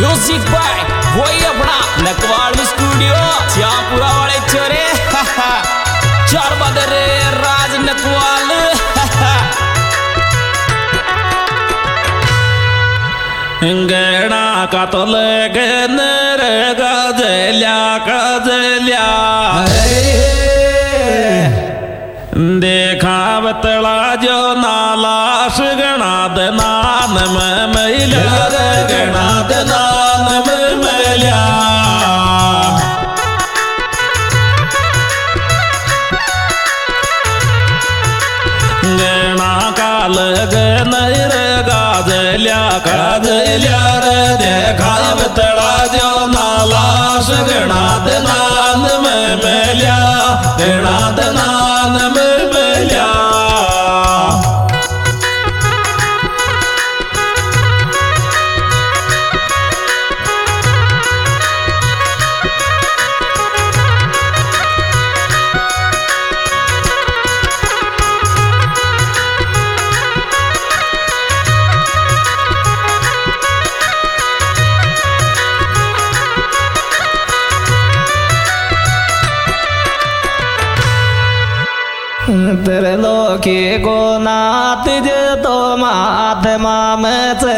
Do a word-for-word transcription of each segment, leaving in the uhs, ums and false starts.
Music by वही अपना नकवाड़ studio Shyampura वाले चोरे चार बदरे राज नकवाल गणा का तो लगे नर गजल्या गजल्या देखा बतला जो नालाश गणाद नान में मैल्या गणाद नान में मैल्या गणा का लग नर गाजल्या गाजल्या रे देखा बतला जो नालाश गणाद नान में मैल्या गणाद नान में मैल्या तेरे लोकी को नात जे तो महात्मा में से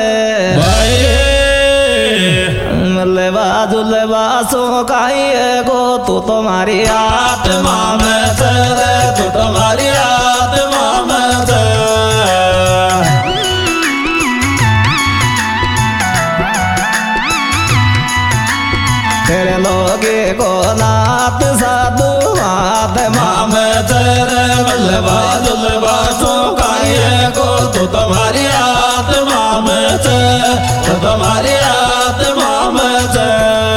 लेवा जुलेवा सो काये गो तू तुम्हारी आत्मा में से तू तुम्हारी आत्मा में से तेरे लोकी को नात साधु महात्मा में तेरे बल्लभा दुल्लभा सो काये को तू तुम्हारी आत्मा में से तू तुम्हारी आत्मा में से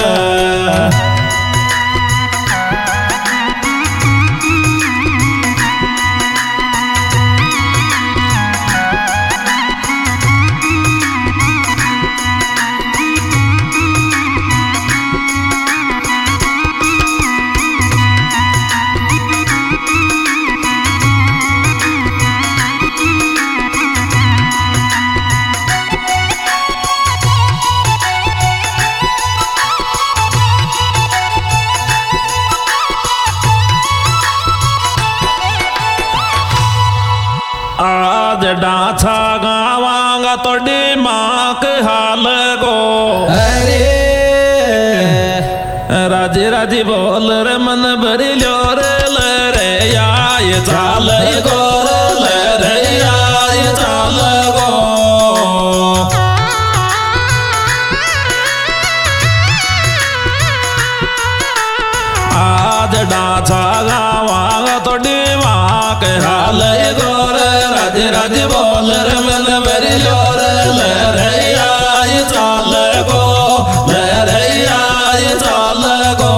आज डाछा गावांगा तो डिमाक हाल गो अरे राजी राजी बोल रे मन भरी लो रे ले रे आय चाल गो ले रे आय चाल गो आज डाछा गावांगा तो डिमाक हाल गो राज राज बोल रे मन भरी लो रे ले रे आय चाल गो ले रे आय चाल गो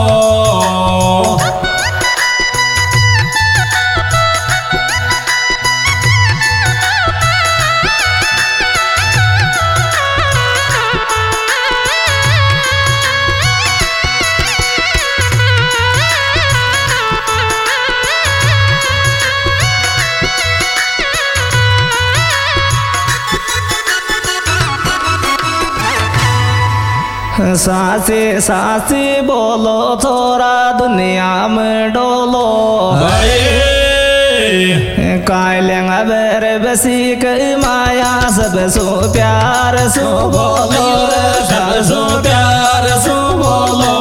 सासी सासी बोलो थोड़ा दुनिया में डोलो कायलेंगा बेरे बसी कई माया सब सो प्यार सो बोलो सब सो प्यार सो बोलो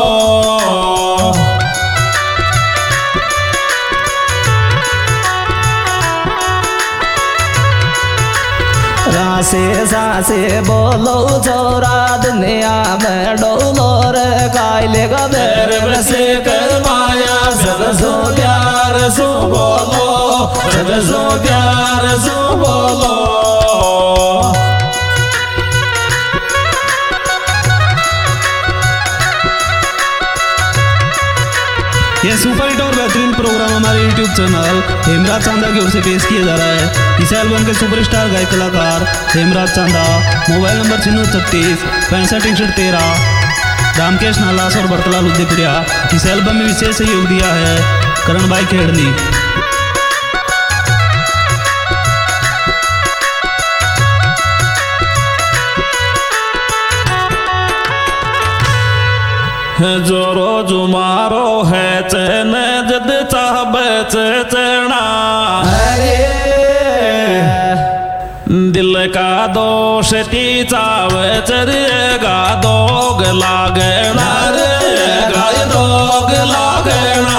सासे सासे बोलो छोरा दुनिया में डोलो रे कायले का बेर बसे कर माया सब सो प्यार सो बोलो सब सो प्यार सो बोलो यह सुपर हिट और बेहतरीन प्रोग्राम हमारे यूट्यूब चैनल हेमराज चांदा की ओर से पेश किया जा रहा है। इस एल्बम के सुपरस्टार गायक कलाकार हेमराज चांदा। मोबाइल नंबर छिन्नू छत्तीस पैंसठ इकसठ तेरह। रामकेश नालास और बरतलाल उद्देपुरिया। इस एल्बम में विशेष सहयोग दिया है करण भाई खेड़नी। जोरो जुमारो है चैन जद चाहब चना दिल का दोष ती चाव चरेगा दोग लागना रे गाय दोग लागना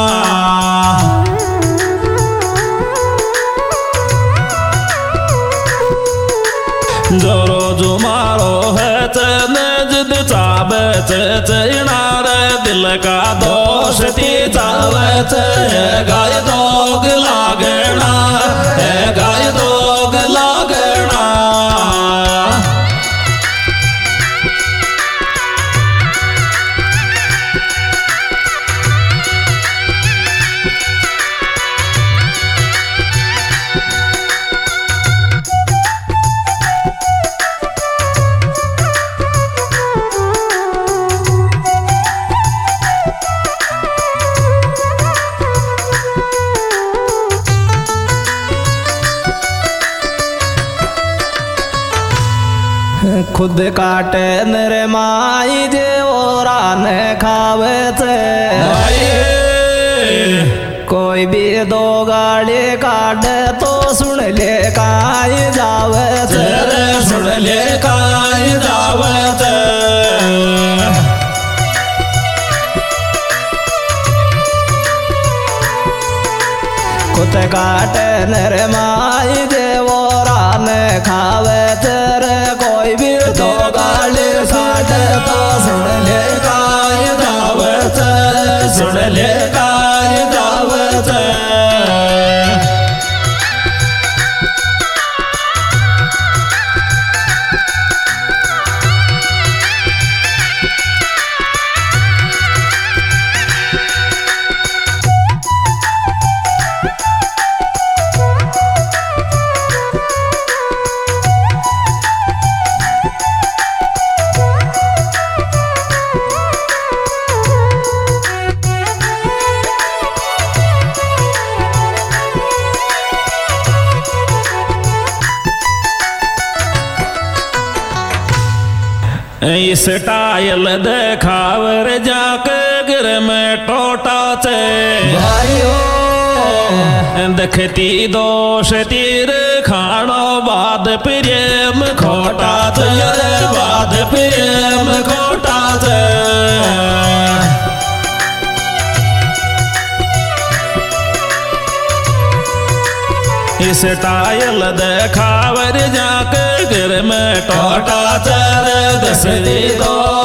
जोरो जुमारो है चैन जद चाव चना रे दिल का दोष ती चाव गाय दोग लागना है गाय दोग लागना खुद काटे नरे माई जे ओरा ने खावे थे कोई भी दो गाड़ी काटे तो सुन ले काई जावे थे सुन ले काई जावे थे खुद काटे नरे माई जे ओरा ने खावे तेरे कोई भी दो गाली काटे तो सुन ले काई जावत सुन ले काई जावत इस टायल देखावर जाके गिर में टोटा से भाइयों देखती दोष तीर खानो बाद प्रेम खोटा से बाद प्रेम खोटा से इस टायल देखावर जाके गिर में टोटा चर दसरी दो